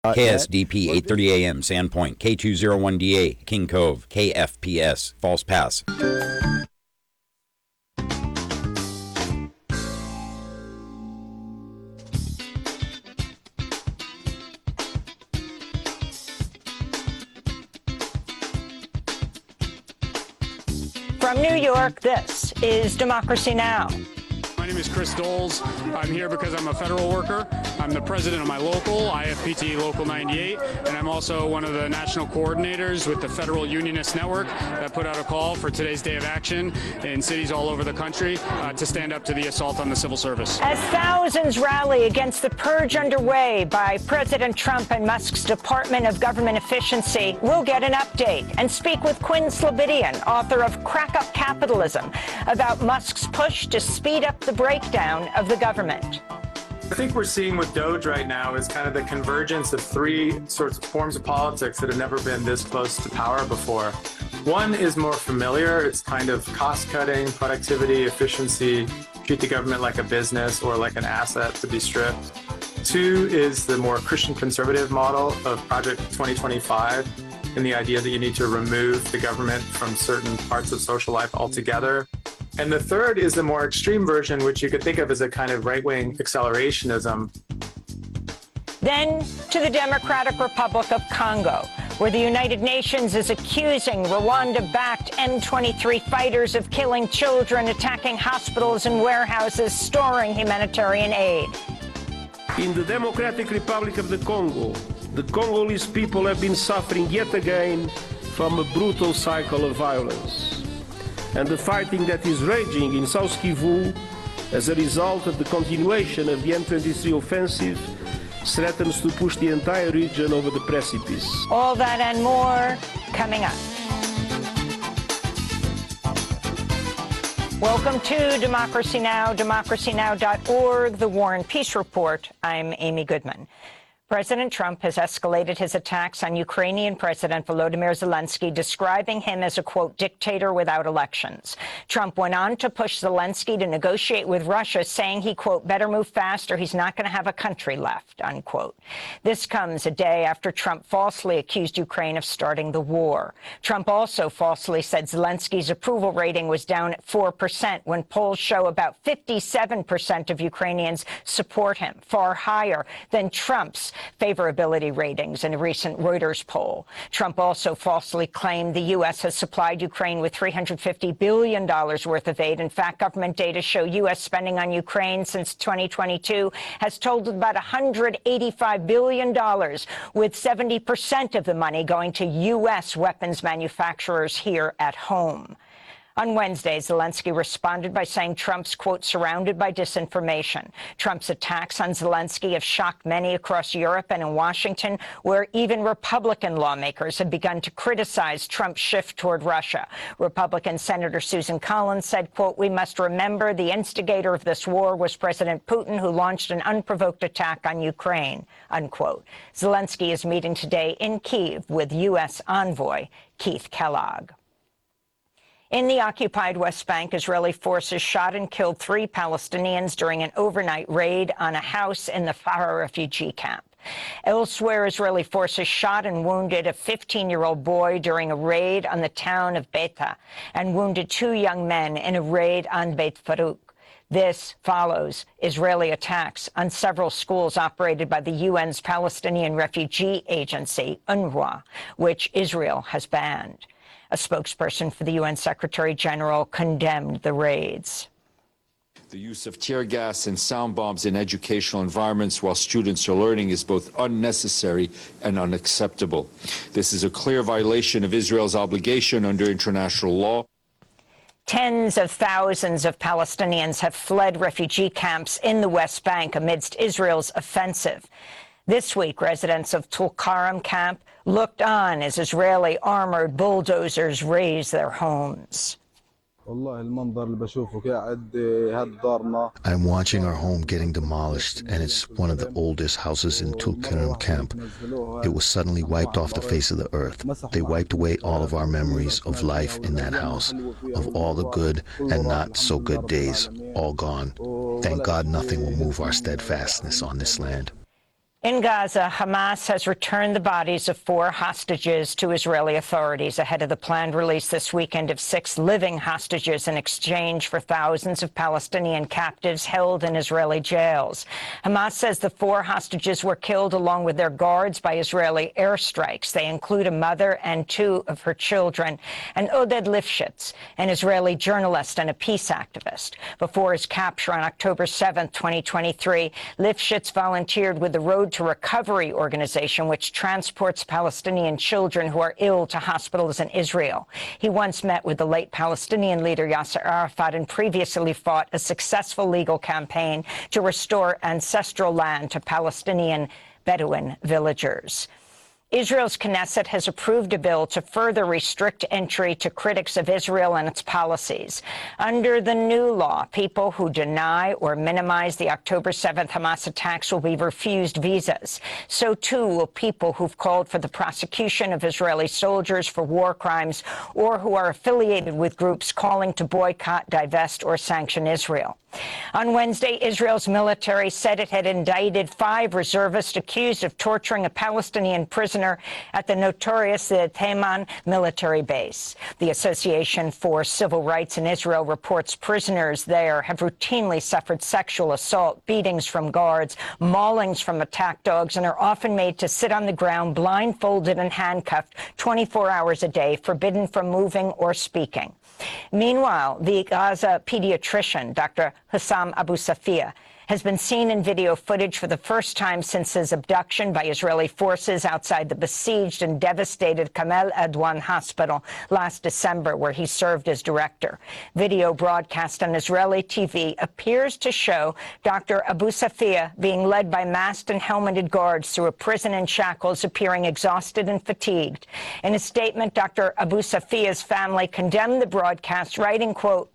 KSDP 830 AM, Sandpoint, K201DA, King Cove, KFPS, False Pass. From New York, this is Democracy Now! My name is Chris Doles. I'm here because I'm a federal worker. I'm the president of my local, IFPT Local 98, and I'm also one of the national coordinators with the Federal Unionist Network that put out a call for today's day of action in cities all over the country to stand up to the assault on the civil service. As thousands rally against the purge underway by President Trump and Musk's Department of Government Efficiency, we'll get an update and speak with Quinn Slobodian, author of Crack Up Capitalism, about Musk's push to speed up the breakdown of the government. I think we're seeing with Doge right now is kind of the convergence of three sorts of forms of politics that have never been this close to power before. One is more familiar. It's kind of cost-cutting, productivity, efficiency, treat the government like a business or like an asset to be stripped. Two is the more Christian conservative model of Project 2025 and the idea that you need to remove the government from certain parts of social life altogether. And the third is the more extreme version, which you could think of as a kind of right-wing accelerationism. Then to the Democratic Republic of Congo, where the United Nations is accusing Rwanda-backed M23 fighters of killing children, attacking hospitals and warehouses, storing humanitarian aid. In the Democratic Republic of the Congo, the Congolese people have been suffering yet again from a brutal cycle of violence. And the fighting that is raging in South Kivu as a result of the continuation of the M23 offensive threatens to push the entire region over the precipice. All that and more coming up. Welcome to Democracy Now!, democracynow.org, the War and Peace Report. I'm Amy Goodman. President Trump has escalated his attacks on Ukrainian President Volodymyr Zelensky, describing him as a, quote, dictator without elections. Trump went on to push Zelensky to negotiate with Russia, saying he, quote, better move fast or he's not going to have a country left, unquote. This comes a day after Trump falsely accused Ukraine of starting the war. Trump also falsely said Zelensky's approval rating was down at 4% when polls show about 57% of Ukrainians support him, far higher than Trump's favorability ratings in a recent Reuters poll. Trump also falsely claimed the U.S. has supplied Ukraine with $350 billion worth of aid. In fact, government data show U.S. spending on Ukraine since 2022 has totaled about $185 billion, with 70% of the money going to U.S. weapons manufacturers here at home. On Wednesday, Zelensky responded by saying Trump's, quote, surrounded by disinformation. Trump's attacks on Zelensky have shocked many across Europe and in Washington, where even Republican lawmakers have begun to criticize Trump's shift toward Russia. Republican Senator Susan Collins said, quote, we must remember the instigator of this war was President Putin, who launched an unprovoked attack on Ukraine, unquote. Zelensky is meeting today in Kyiv with U.S. envoy Keith Kellogg. In the occupied West Bank, Israeli forces shot and killed 3 Palestinians during an overnight raid on a house in the Farah refugee camp. Elsewhere, Israeli forces shot and wounded a 15-year-old boy during a raid on the town of Beta and wounded 2 young men in a raid on Beit Farouk. This follows Israeli attacks on several schools operated by the UN's Palestinian Refugee Agency, UNRWA, which Israel has banned. A spokesperson for the UN Secretary-General condemned the raids. The use of tear gas and sound bombs in educational environments while students are learning is both unnecessary and unacceptable. This is a clear violation of Israel's obligation under international law. Tens of thousands of Palestinians have fled refugee camps in the West Bank amidst Israel's offensive. This week, residents of Tulkarem camp looked on as Israeli armored bulldozers razed their homes. I'm watching our home getting demolished, and it's one of the oldest houses in Tulkarem camp. It was suddenly wiped off the face of the earth. They wiped away all of our memories of life in that house, of all the good and not so good days, all gone. Thank God nothing will move our steadfastness on this land. In Gaza, Hamas has returned the bodies of 4 hostages to Israeli authorities ahead of the planned release this weekend of 6 living hostages in exchange for thousands of Palestinian captives held in Israeli jails. Hamas says the 4 hostages were killed along with their guards by Israeli airstrikes. They include a mother and 2 of her children, and Oded Lifshitz, an Israeli journalist and a peace activist. Before his capture on October 7, 2023, Lifshitz volunteered with the Road to Recovery organization, which transports Palestinian children who are ill to hospitals in Israel. He once met with the late Palestinian leader Yasser Arafat and previously fought a successful legal campaign to restore ancestral land to Palestinian Bedouin villagers. Israel's Knesset has approved a bill to further restrict entry to critics of Israel and its policies. Under the new law, people who deny or minimize the October 7th Hamas attacks will be refused visas. So, too, will people who've called for the prosecution of Israeli soldiers for war crimes or who are affiliated with groups calling to boycott, divest, or sanction Israel. On Wednesday, Israel's military said it had indicted 5 reservists accused of torturing a Palestinian prisoner at the notorious Teiman military base. The Association for Civil Rights in Israel reports prisoners there have routinely suffered sexual assault, beatings from guards, maulings from attack dogs, and are often made to sit on the ground blindfolded and handcuffed 24 hours a day, forbidden from moving or speaking. Meanwhile, the Gaza pediatrician, Dr. Hussam Abu Safia, has been seen in video footage for the first time since his abduction by Israeli forces outside the besieged and devastated Kamel Adwan Hospital last December, where he served as director. Video broadcast on Israeli TV appears to show Dr. Abu Safia being led by masked and helmeted guards through a prison in shackles, appearing exhausted and fatigued. In a statement, Dr. Abu Safia's family condemned the broadcast, writing, quote,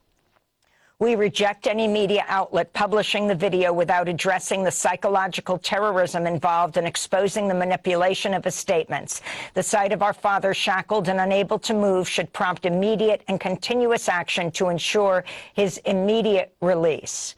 "We reject any media outlet publishing the video without addressing the psychological terrorism involved in exposing the manipulation of his statements. The sight of our father shackled and unable to move should prompt immediate and continuous action to ensure his immediate release,"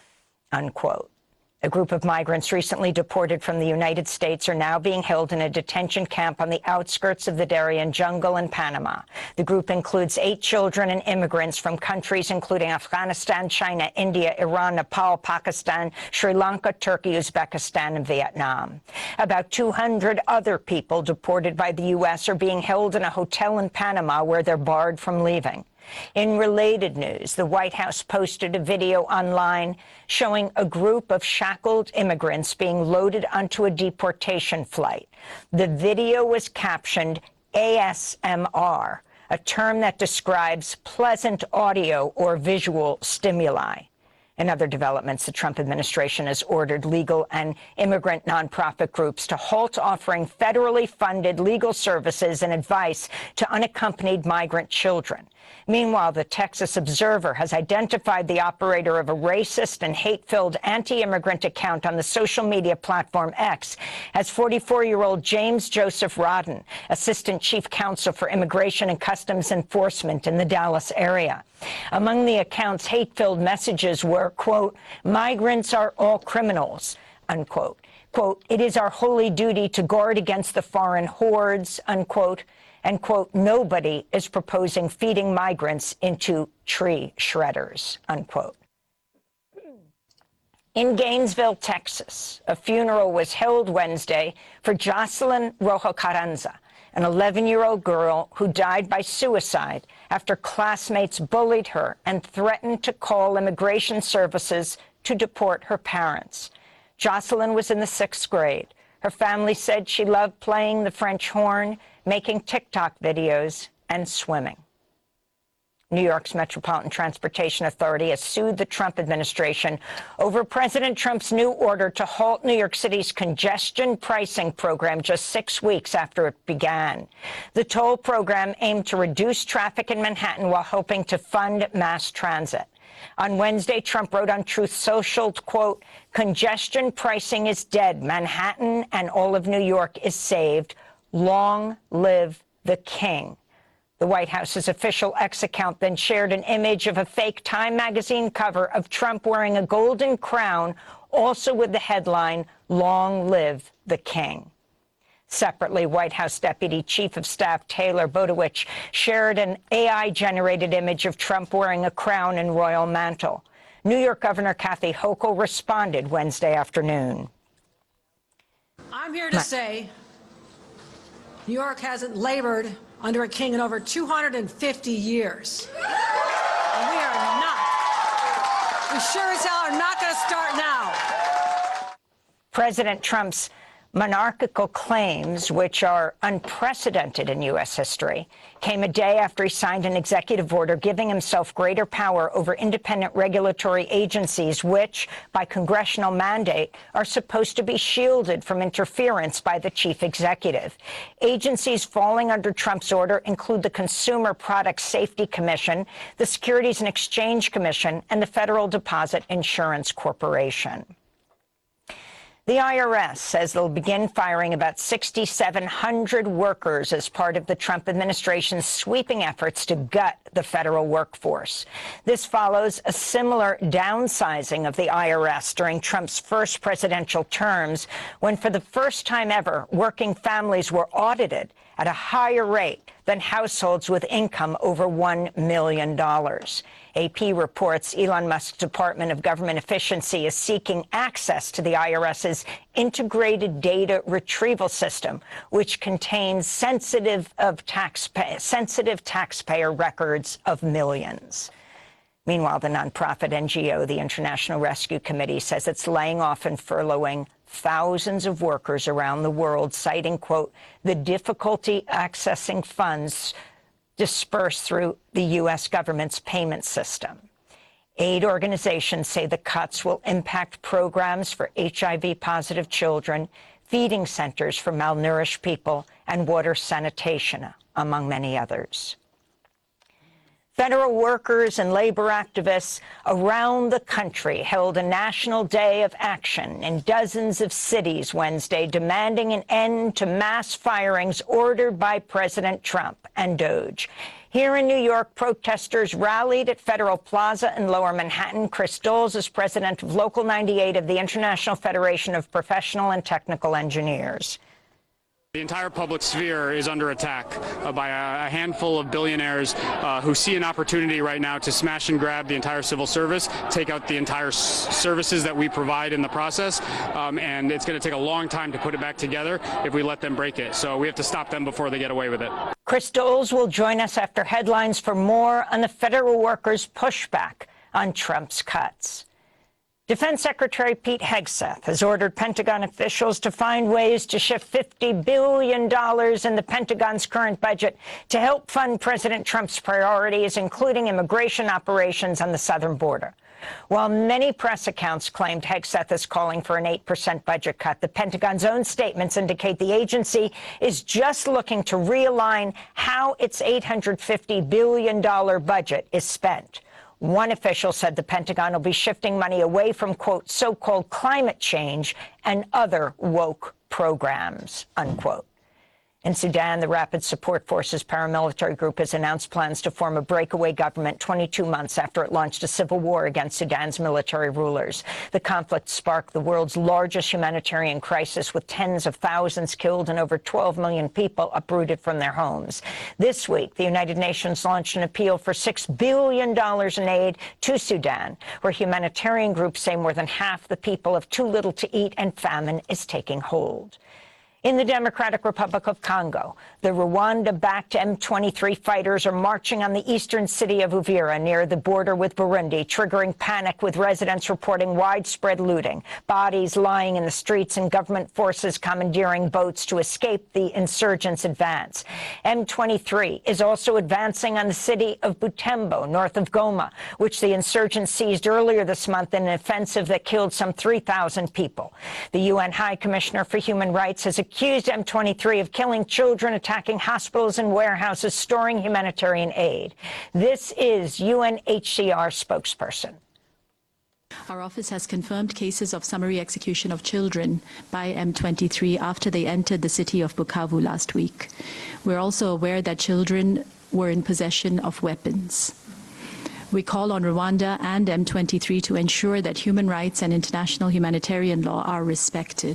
unquote. A group of migrants recently deported from the United States are now being held in a detention camp on the outskirts of the Darien jungle in Panama. The group includes 8 children and immigrants from countries including Afghanistan, China, India, Iran, Nepal, Pakistan, Sri Lanka, Turkey, Uzbekistan, and Vietnam. About 200 other people deported by the U.S. are being held in a hotel in Panama where they're barred from leaving. In related news, the White House posted a video online showing a group of shackled immigrants being loaded onto a deportation flight. The video was captioned ASMR, a term that describes pleasant audio or visual stimuli. In other developments, the Trump administration has ordered legal and immigrant nonprofit groups to halt offering federally funded legal services and advice to unaccompanied migrant children. Meanwhile, the Texas Observer has identified the operator of a racist and hate-filled anti-immigrant account on the social media platform X as 44-year-old James Joseph Rodden, Assistant Chief Counsel for Immigration and Customs Enforcement in the Dallas area. Among the account's hate-filled messages were, quote, "Migrants are all criminals," unquote. Quote, "It is our holy duty to guard against the foreign hordes," unquote. And, quote, "Nobody is proposing feeding migrants into tree shredders," unquote. In Gainesville, Texas, a funeral was held Wednesday for Jocelyn Rojo Carranza, an 11-year-old girl who died by suicide after classmates bullied her and threatened to call immigration services to deport her parents. Jocelyn was in the 6th grade. Her family said she loved playing the French horn, making TikTok videos, and swimming. New York's Metropolitan Transportation Authority has sued the Trump administration over President Trump's new order to halt New York City's congestion pricing program just 6 weeks after it began. The toll program aimed to reduce traffic in Manhattan while hoping to fund mass transit. On Wednesday, Trump wrote on Truth Social, quote, "Congestion pricing is dead. Manhattan and all of New York is saved. Long live the king." The White House's official X account then shared an image of a fake Time magazine cover of Trump wearing a golden crown, also with the headline, "Long live the king. Separately, White House Deputy Chief of Staff Taylor Buttigieg shared an AI-generated image of Trump wearing a crown and royal mantle. New York Governor Kathy Hochul responded Wednesday afternoon. I'm here to say New York hasn't labored under a king in over 250 years. And we sure as hell are not going to start now. President Trump's monarchical claims, which are unprecedented in U.S. history, came a day after he signed an executive order giving himself greater power over independent regulatory agencies, which, by congressional mandate, are supposed to be shielded from interference by the chief executive. Agencies falling under Trump's order include the Consumer Product Safety Commission, the Securities and Exchange Commission, and the Federal Deposit Insurance Corporation. The IRS says they'll begin firing about 6,700 workers as part of the Trump administration's sweeping efforts to gut the federal workforce. This follows a similar downsizing of the IRS during Trump's first presidential terms, when for the first time ever, working families were audited at a higher rate than households with income over $1 million. AP reports Elon Musk's Department of Government Efficiency is seeking access to the IRS's integrated data retrieval system, which contains sensitive taxpayer records of millions. Meanwhile, the nonprofit NGO, the International Rescue Committee, says it's laying off and furloughing thousands of workers around the world, citing, quote, the difficulty accessing funds dispersed through the U.S. government's payment system. Aid organizations say the cuts will impact programs for HIV-positive children, feeding centers for malnourished people, and water sanitation, among many others. Federal workers and labor activists around the country held a national day of action in dozens of cities Wednesday, demanding an end to mass firings ordered by President Trump and DOJ. Here in New York, protesters rallied at Federal Plaza in Lower Manhattan. Chris Doles is president of Local 98 of the International Federation of Professional and Technical Engineers. The entire public sphere is under attack by a handful of billionaires who see an opportunity right now to smash and grab the entire civil service, take out the entire services that we provide in the process, and it's going to take a long time to put it back together if we let them break it. So we have to stop them before they get away with it. Chris Doles will join us after headlines for more on the federal workers' pushback on Trump's cuts. Defense Secretary Pete Hegseth has ordered Pentagon officials to find ways to shift $50 billion in the Pentagon's current budget to help fund President Trump's priorities, including immigration operations on the southern border. While many press accounts claimed Hegseth is calling for an 8% budget cut, the Pentagon's own statements indicate the agency is just looking to realign how its $850 billion budget is spent. One official said the Pentagon will be shifting money away from, quote, so-called climate change and other woke programs, unquote. In Sudan, the Rapid Support Forces paramilitary group has announced plans to form a breakaway government 22 months after it launched a civil war against Sudan's military rulers. The conflict sparked the world's largest humanitarian crisis, with tens of thousands killed and over 12 million people uprooted from their homes. This week, the United Nations launched an appeal for $6 billion in aid to Sudan, where humanitarian groups say more than half the people have too little to eat and famine is taking hold. In the Democratic Republic of Congo, the Rwanda-backed M23 fighters are marching on the eastern city of Uvira near the border with Burundi, triggering panic with residents reporting widespread looting, bodies lying in the streets, and government forces commandeering boats to escape the insurgents' advance. M23 is also advancing on the city of Butembo, north of Goma, which the insurgents seized earlier this month in an offensive that killed some 3,000 people. The UN High Commissioner for Human Rights has accused M23 of killing children, attacking hospitals and warehouses, storing humanitarian aid. This is UNHCR spokesperson. Our office has confirmed cases of summary execution of children by M23 after they entered the city of Bukavu last week. We're also aware that children were in possession of weapons. We call on Rwanda and M23 to ensure that human rights and international humanitarian law are respected.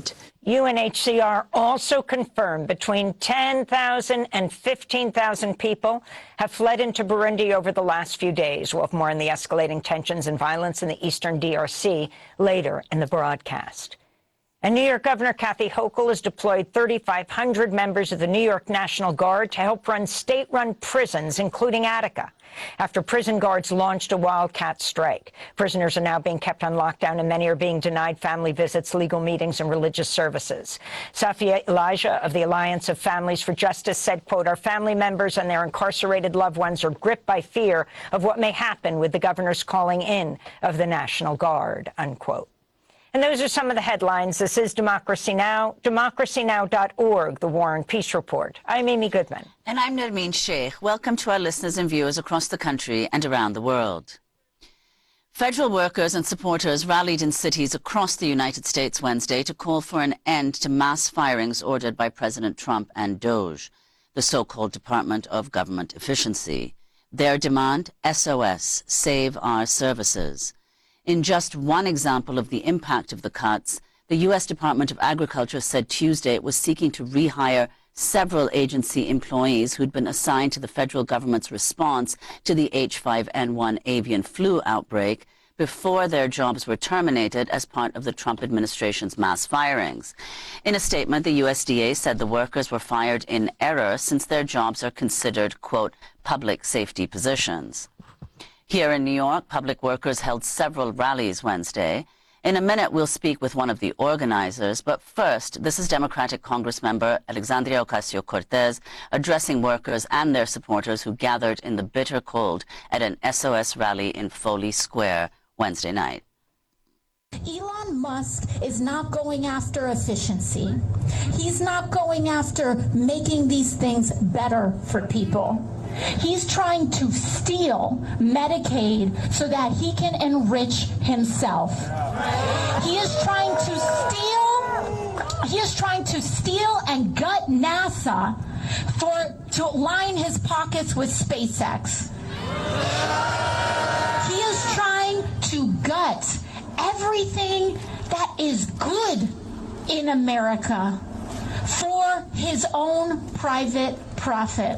UNHCR also confirmed between 10,000 and 15,000 people have fled into Burundi over the last few days. We'll have more on the escalating tensions and violence in the eastern DRC later in the broadcast. And New York Governor Kathy Hochul has deployed 3,500 members of the New York National Guard to help run state-run prisons, including Attica, after prison guards launched a wildcat strike. Prisoners are now being kept on lockdown, and many are being denied family visits, legal meetings, and religious services. Safia Elijah of the Alliance of Families for Justice said, quote, "Our family members and their incarcerated loved ones are gripped by fear of what may happen with the governor's calling in of the National Guard," unquote. And those are some of the headlines. This is Democracy Now!, democracynow.org, the War and Peace Report. I'm Amy Goodman. And I'm Nermeen Sheikh. Welcome to our listeners and viewers across the country and around the world. Federal workers and supporters rallied in cities across the United States Wednesday to call for an end to mass firings ordered by President Trump and DOGE, the so-called Department of Government Efficiency. Their demand, SOS, Save Our Services. In just one example of the impact of the cuts, the U.S. Department of Agriculture said Tuesday it was seeking to rehire several agency employees who'd been assigned to the federal government's response to the H5N1 avian flu outbreak before their jobs were terminated as part of the Trump administration's mass firings. In a statement, the USDA said the workers were fired in error since their jobs are considered, quote, public safety positions. Here in New York, public workers held several rallies Wednesday. In a minute, we'll speak with one of the organizers. But first, this is Democratic Congressmember Alexandria Ocasio-Cortez addressing workers and their supporters who gathered in the bitter cold at an SOS rally in Foley Square Wednesday night. Elon Musk is not going after efficiency. He's not going after making these things better for people. He's trying to steal Medicaid so that he can enrich himself. He is trying to steal and gut NASA to line his pockets with SpaceX. He is trying to gut everything that is good in America for his own private profit.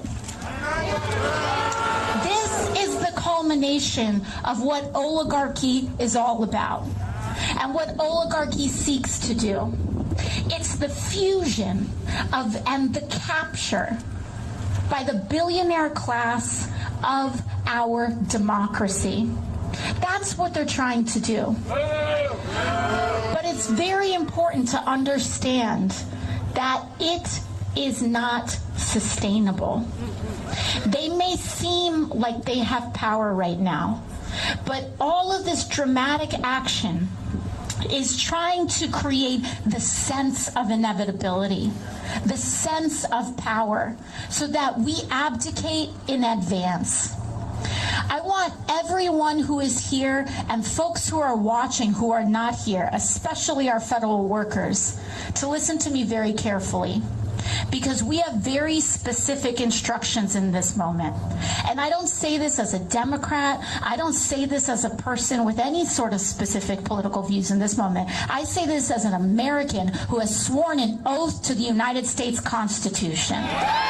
This is the culmination of what oligarchy is all about and what oligarchy seeks to do. It's the fusion of and the capture by the billionaire class of our democracy. That's what they're trying to do. But it's very important to understand that it is not sustainable. They may seem like they have power right now, but all of this dramatic action is trying to create the sense of inevitability, the sense of power, so that we abdicate in advance. I want everyone who is here and folks who are watching who are not here, especially our federal workers, to listen to me very carefully, because we have very specific instructions in this moment. And I don't say this as a Democrat. I don't say this as a person with any sort of specific political views in this moment. I say this as an American who has sworn an oath to the United States Constitution.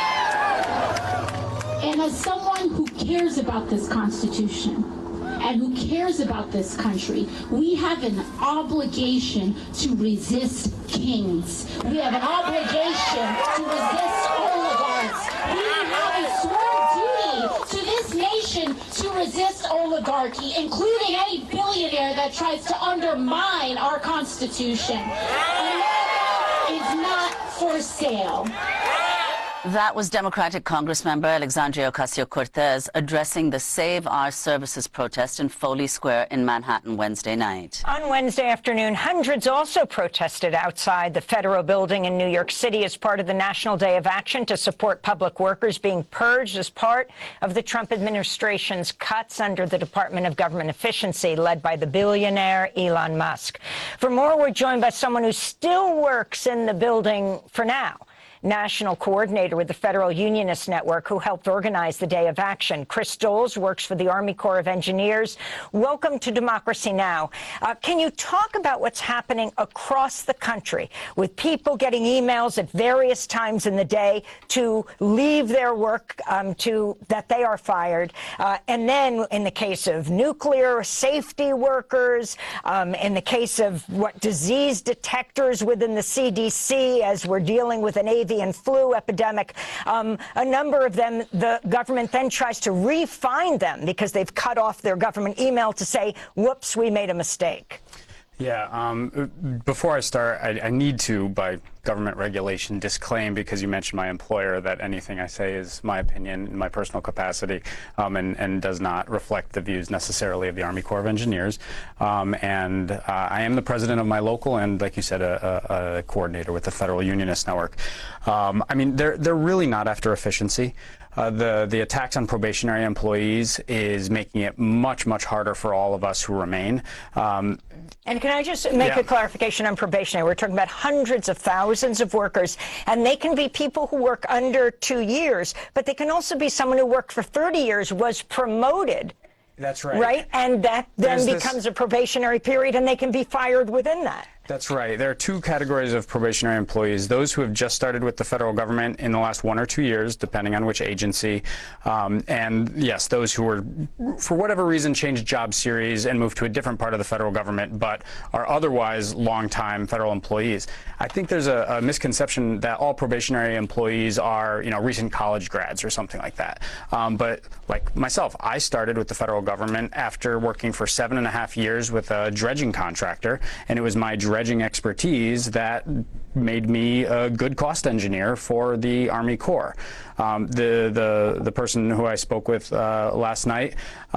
And as someone who cares about this Constitution and who cares about this country, we have an obligation to resist kings. We have an obligation to resist oligarchs. We have a sworn duty to this nation to resist oligarchy, including any billionaire that tries to undermine our Constitution. America is not for sale. That was Democratic Congressmember Alexandria Ocasio-Cortez addressing the Save Our Services protest in Foley Square in Manhattan Wednesday night. On Wednesday afternoon, hundreds also protested outside the federal building in New York City as part of the National Day of Action to support public workers being purged as part of the Trump administration's cuts under the Department of Government Efficiency led by the billionaire Elon Musk. For more, we're joined by someone who still works in the building for now. national coordinator with the Federal Unionist Network, who helped organize the Day of Action. Chris Doles works for the Army Corps of Engineers. Welcome to Democracy Now! Can you talk about what's happening across the country with people getting emails at various times in the day to leave their work, that they are fired, and then in the case of nuclear safety workers, in the case of disease detectors within the CDC, as we're dealing with an avian flu epidemic, a number of them, the government then tries to re-find them because they've cut off their government email to say, whoops, we made a mistake. Yeah, before I start, I need to, by government regulation, disclaim, because you mentioned my employer, that anything I say is my opinion in my personal capacity, and does not reflect the views necessarily of the Army Corps of Engineers. And I am the president of my local and, like you said, a coordinator with the Federal Unionist Network. I mean, they're really not after efficiency. The attacks on probationary employees is making it much, much harder for all of us who remain. And can I just make a clarification on probationary? We're talking about hundreds of thousands of workers, and they can be people who work under 2 years, but they can also be someone who worked for 30 years, was promoted. That's right. Right? And that then becomes a probationary period, and they can be fired within that. That's right. There are two categories of probationary employees: those who have just started with the federal government in the last 1 or 2 years, depending on which agency, and yes, those who were, for whatever reason, changed job series and moved to a different part of the federal government, but are otherwise longtime federal employees. I think there's a misconception that all probationary employees are, recent college grads or something like that. But like myself, I started with the federal government after working for 7.5 years with a dredging contractor, and it was my dredging expertise that made me a good cost engineer for the Army Corps. The person who I spoke with last night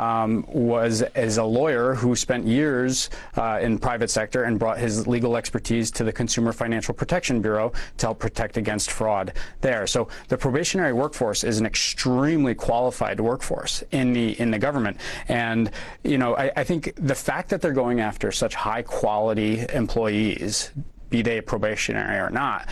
is a lawyer who spent years in private sector and brought his legal expertise to the Consumer Financial Protection Bureau to help protect against fraud there. So the probationary workforce is an extremely qualified workforce in the government. And I think the fact that they're going after such high quality employees, be they probationary or not,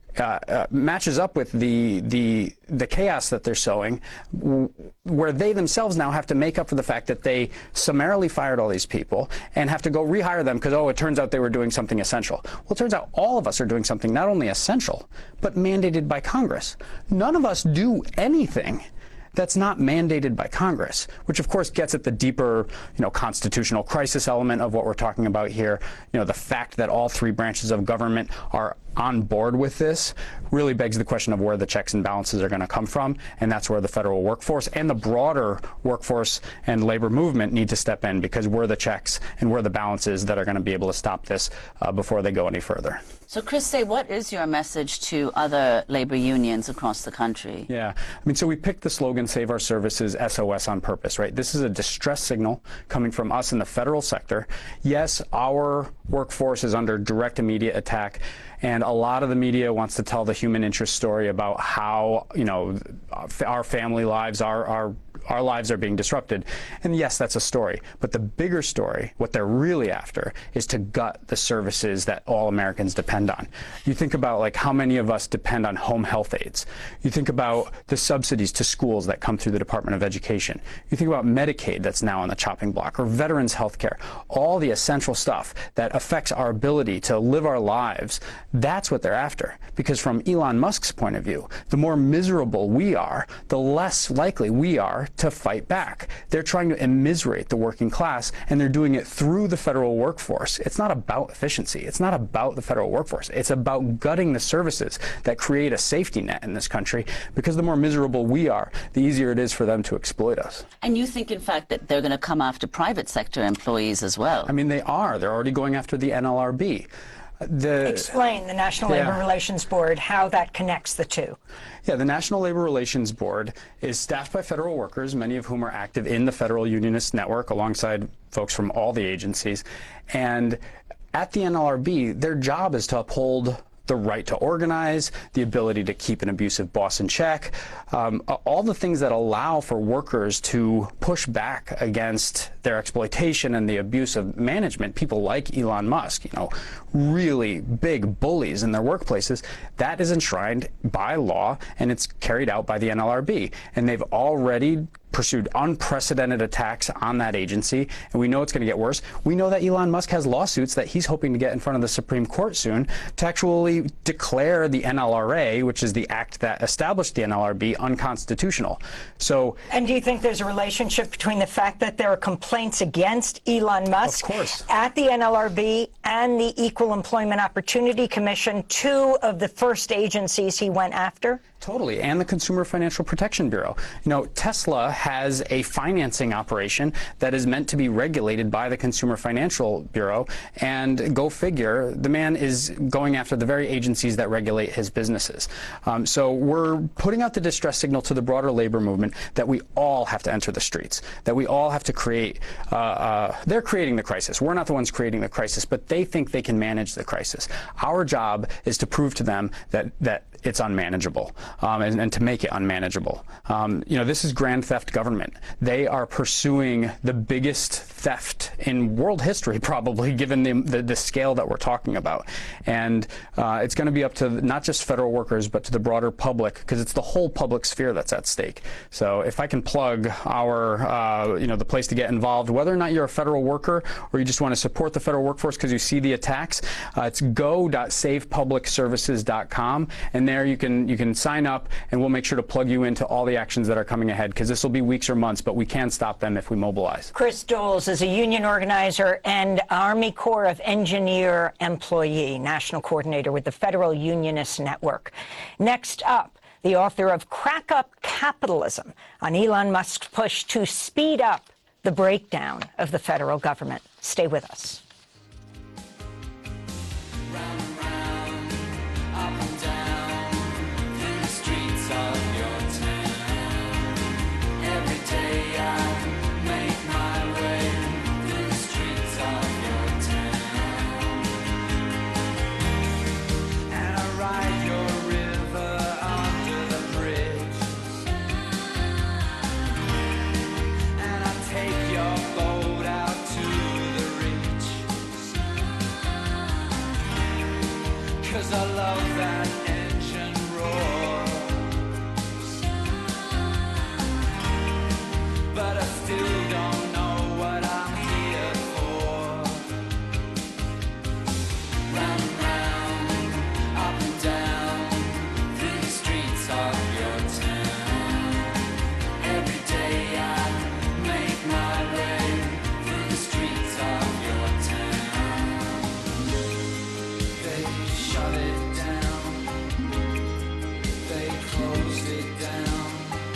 matches up with the chaos that they're sowing, where they themselves now have to make up for the fact that they summarily fired all these people and have to go rehire them because, it turns out they were doing something essential. Well, it turns out all of us are doing something not only essential, but mandated by Congress. None of us do anything that's not mandated by Congress, which of course gets at the deeper, constitutional crisis element of what we're talking about here. The fact that all three branches of government are on board with this really begs the question of where the checks and balances are going to come from, and that's where the federal workforce and the broader workforce and labor movement need to step in, because we're the checks and we're the balances that are going to be able to stop this before they go any further. So, Chris, what is your message to other labor unions across the country? Yeah, so we picked the slogan, Save Our Services, SOS, on purpose, right? This is a distress signal coming from us in the federal sector. Yes, our workforce is under direct, immediate attack, and a lot of the media wants to tell the human interest story about how, our family lives, our lives are being disrupted. And yes, that's a story. But the bigger story, what they're really after, is to gut the services that all Americans depend on. You think about how many of us depend on home health aides. You think about the subsidies to schools that come through the Department of Education. You think about Medicaid that's now on the chopping block, or veterans health care, all the essential stuff that affects our ability to live our lives. That's what they're after. Because from Elon Musk's point of view, the more miserable we are, the less likely we are to fight back. They're trying to immiserate the working class, and they're doing it through the federal workforce. It's not about efficiency. It's not about the federal workforce. It's about gutting the services that create a safety net in this country, because the more miserable we are, the easier it is for them to exploit us. And you think, in fact, that they're going to come after private sector employees as well? They are. They're already going after the NLRB. Explain the National Labor Relations Board, how that connects the two. Yeah, the National Labor Relations Board is staffed by federal workers, many of whom are active in the Federal Unionist Network, alongside folks from all the agencies. And at the NLRB, their job is to uphold the right to organize, the ability to keep an abusive boss in check, all the things that allow for workers to push back against their exploitation and the abuse of management, people like Elon Musk, really big bullies in their workplaces, that is enshrined by law and it's carried out by the NLRB. And they've already pursued unprecedented attacks on that agency, and we know it's going to get worse. We know that Elon Musk has lawsuits that he's hoping to get in front of the Supreme Court soon to actually declare the NLRA, which is the act that established the NLRB, unconstitutional. So, and do you think there's a relationship between the fact that there are complaints against Elon Musk at the NLRB and the Equal Employment Opportunity Commission, two of the first agencies he went after? Totally, and the Consumer Financial Protection Bureau. Tesla has a financing operation that is meant to be regulated by the Consumer Financial Bureau, and go figure, the man is going after the very agencies that regulate his businesses. So we're putting out the distress signal to the broader labor movement that we all have to enter the streets, that we all have to create, they're creating the crisis. We're not the ones creating the crisis, but they think they can manage the crisis. Our job is to prove to them that it's unmanageable. And to make it unmanageable. This is grand theft government. They are pursuing the biggest theft in world history, probably, given the scale that we're talking about. And it's going to be up to not just federal workers, but to the broader public, because it's the whole public sphere that's at stake. So if I can plug our, the place to get involved, whether or not you're a federal worker or you just want to support the federal workforce because you see the attacks, it's go.savepublicservices.com, and there you can sign up, and we'll make sure to plug you into all the actions that are coming ahead, because this will be weeks or months, but we can stop them if we mobilize. Chris Doles is a union organizer and Army Corps of Engineer employee, national coordinator with the Federal Unionist Network. Next up, the author of Crack Up Capitalism on Elon Musk's push to speed up the breakdown of the federal government. Stay with us. I love that engine roar, but I still don't know what I'm here for. Round and round, up and down, through the streets of your town. Every day I make my way through the streets of your town. They shut it down. They closed it down.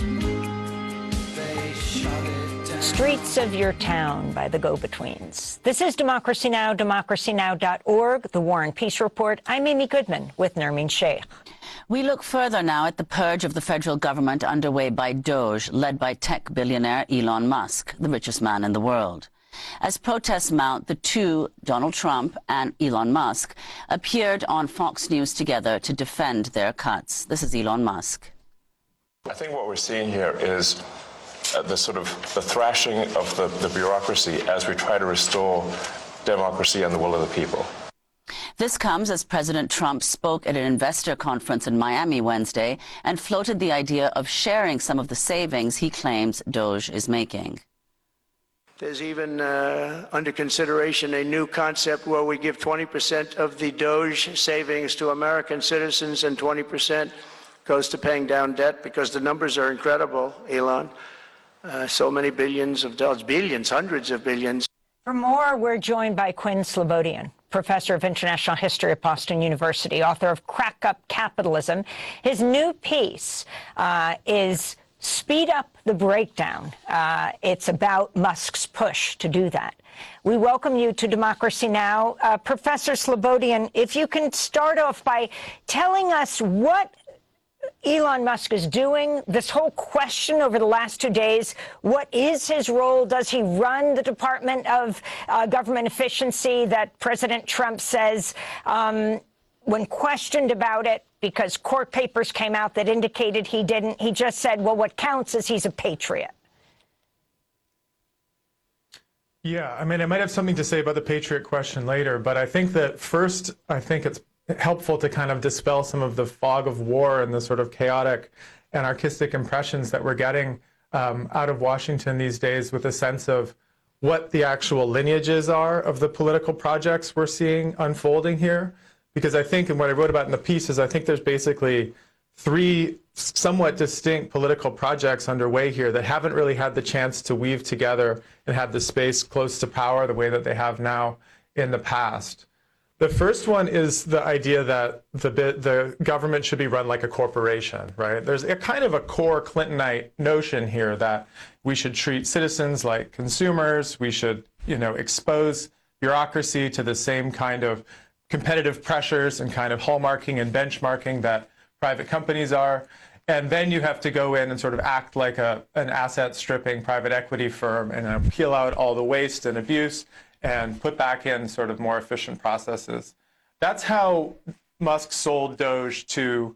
They shut it down. Streets of Your Town by the Go-Betweens. This is Democracy Now!, democracynow.org, The War and Peace Report. I'm Amy Goodman with Nermeen Sheikh. We look further now at the purge of the federal government underway by DOGE, led by tech billionaire Elon Musk, the richest man in the world. As protests mount, the two, Donald Trump and Elon Musk, appeared on Fox News together to defend their cuts. This is Elon Musk. I think what we're seeing here is the thrashing of the bureaucracy as we try to restore democracy and the will of the people. This comes as President Trump spoke at an investor conference in Miami Wednesday and floated the idea of sharing some of the savings he claims DOGE is making. There's even under consideration a new concept where we give 20% of the DOGE savings to American citizens and 20% goes to paying down debt, because the numbers are incredible, Elon. So many billions of dollars, billions, hundreds of billions. For more, we're joined by Quinn Slobodian, professor of international history at Boston University, author of Crack Up Capitalism. His new piece is Speed Up the Breakdown. It's about Musk's push to do that. We welcome you to Democracy Now! Professor Slobodian, if you can start off by telling us what Elon Musk is doing, this whole question over the last 2 days, what is his role? Does he run the Department of Government Efficiency that President Trump says when questioned about it, because court papers came out that indicated he didn't, he just said, well, what counts is he's a patriot. Yeah, I mean, I might have something to say about the patriot question later, but I think that first, I think it's helpful to kind of dispel some of the fog of war and the sort of chaotic, anarchistic impressions that we're getting out of Washington these days, with a sense of what the actual lineages are of the political projects we're seeing unfolding here. Because I think, and what I wrote about in the piece is, I think there's basically three somewhat distinct political projects underway here that haven't really had the chance to weave together and have the space close to power the way that they have now in the past. The first one is the idea that the government should be run like a corporation, right? There's a kind of a core Clintonite notion here that we should treat citizens like consumers. We should, expose bureaucracy to the same kind of competitive pressures and kind of hallmarking and benchmarking that private companies are. And then you have to go in and sort of act like an asset stripping private equity firm and peel out all the waste and abuse and put back in sort of more efficient processes. That's how Musk sold Doge to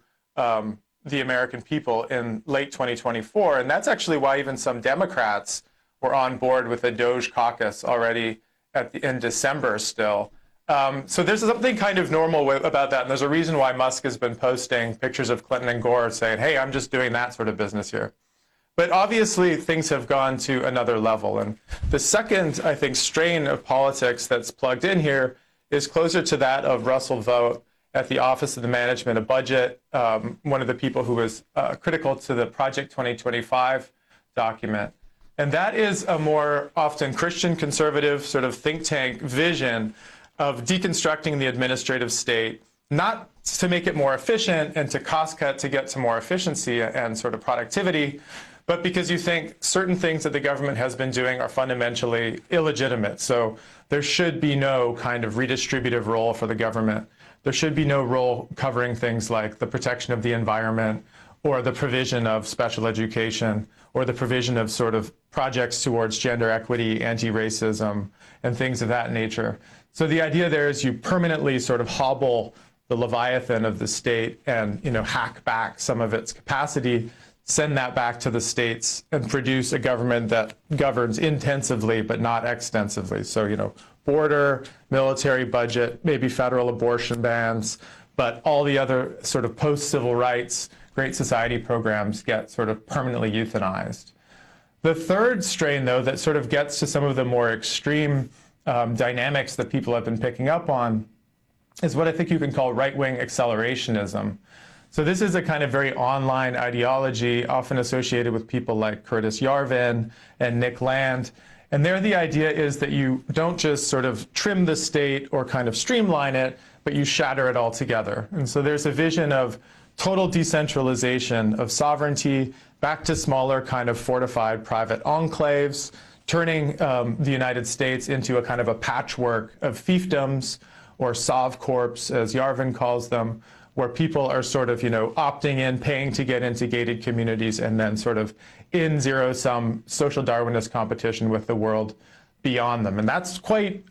the American people in late 2024. And that's actually why even some Democrats were on board with the Doge caucus already in December still. So there's something kind of normal about that. And there's a reason why Musk has been posting pictures of Clinton and Gore saying, hey, I'm just doing that sort of business here. But obviously, things have gone to another level. And the second, I think, strain of politics that's plugged in here is closer to that of Russell Vought at the Office of the Management of Budget, one of the people who was critical to the Project 2025 document. And that is a more often Christian conservative sort of think tank vision of deconstructing the administrative state, not to make it more efficient and to cost cut to get to more efficiency and sort of productivity, but because you think certain things that the government has been doing are fundamentally illegitimate. So there should be no kind of redistributive role for the government. There should be no role covering things like the protection of the environment or the provision of special education or the provision of sort of projects towards gender equity, anti-racism, and things of that nature. So the idea there is you permanently sort of hobble the Leviathan of the state and, hack back some of its capacity, send that back to the states and produce a government that governs intensively but not extensively. So, border, military budget, maybe federal abortion bans, but all the other sort of post-civil rights, Great Society programs get sort of permanently euthanized. The third strain, though, that sort of gets to some of the more extreme dynamics that people have been picking up on is what I think you can call right-wing accelerationism. So this is a kind of very online ideology, often associated with people like Curtis Yarvin and Nick Land. And there the idea is that you don't just sort of trim the state or kind of streamline it, but you shatter it all together. And so there's a vision of total decentralization of sovereignty back to smaller kind of fortified private enclaves, turning the United States into a kind of a patchwork of fiefdoms or sovcorps, as Yarvin calls them, where people are sort of, opting in, paying to get into gated communities, and then sort of in zero-sum social Darwinist competition with the world beyond them. And that's quite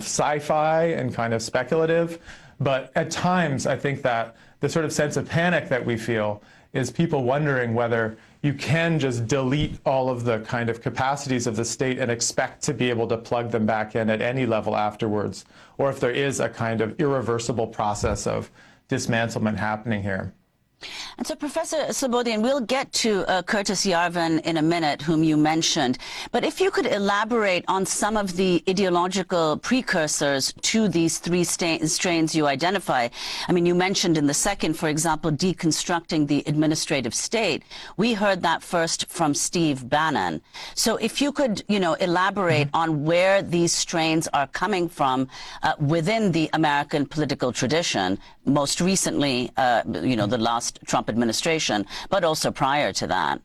sci-fi and kind of speculative. But at times, I think that the sort of sense of panic that we feel is people wondering whether you can just delete all of the kind of capacities of the state and expect to be able to plug them back in at any level afterwards, or if there is a kind of irreversible process of dismantlement happening here. And so, Professor Slobodian, we'll get to Curtis Yarvin in a minute, whom you mentioned. But if you could elaborate on some of the ideological precursors to these three strains you identify. I mean, you mentioned in the second, for example, deconstructing the administrative state. We heard that first from Steve Bannon. So if you could, elaborate on where these strains are coming from within the American political tradition, most recently, the last Trump administration, but also prior to that.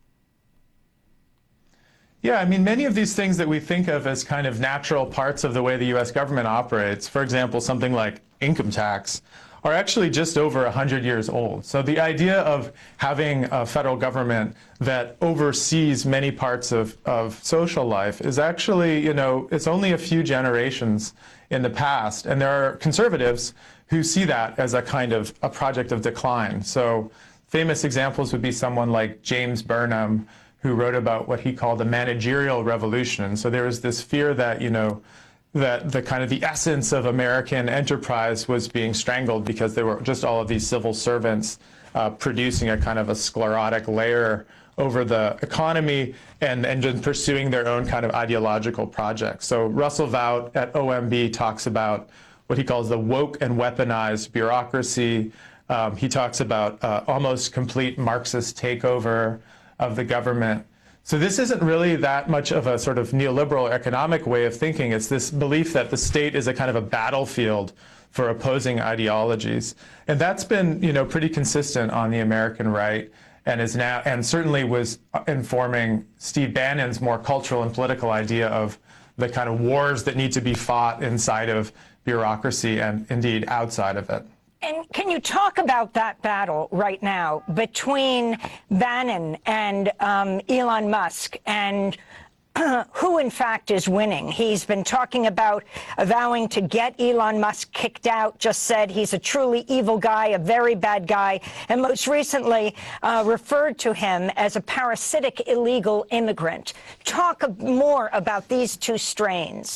Yeah, I mean, many of these things that we think of as kind of natural parts of the way the U.S. government operates, for example, something like income tax, are actually just over 100 years old. So the idea of having a federal government that oversees many parts of social life is actually, it's only a few generations in the past. And there are conservatives who see that as a kind of a project of decline. So famous examples would be someone like James Burnham, who wrote about what he called a managerial revolution. So there was this fear that, that the kind of the essence of American enterprise was being strangled because there were just all of these civil servants producing a kind of a sclerotic layer over the economy and just pursuing their own kind of ideological projects. So Russell Vought at OMB talks about what he calls the woke and weaponized bureaucracy. He talks about almost complete Marxist takeover of the government. So this isn't really that much of a sort of neoliberal economic way of thinking. It's this belief that the state is a kind of a battlefield for opposing ideologies. And that's been, pretty consistent on the American right and is now, and certainly was informing Steve Bannon's more cultural and political idea of the kind of wars that need to be fought inside of bureaucracy and indeed outside of it. And can you talk about that battle right now between Bannon and Elon Musk and who, in fact, is winning? He's been talking about vowing to get Elon Musk kicked out, just said he's a truly evil guy, a very bad guy, and most recently referred to him as a parasitic illegal immigrant. Talk more about these two strains.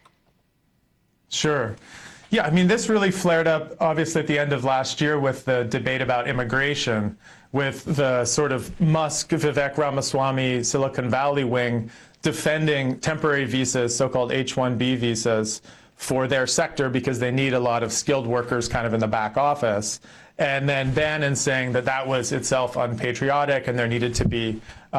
Sure. Yeah, I mean, this really flared up, obviously, at the end of last year with the debate about immigration, with the sort of Musk, Vivek Ramaswamy, Silicon Valley wing defending temporary visas, so-called H-1B visas, for their sector because they need a lot of skilled workers kind of in the back office. And then Bannon saying that that was itself unpatriotic and there needed to be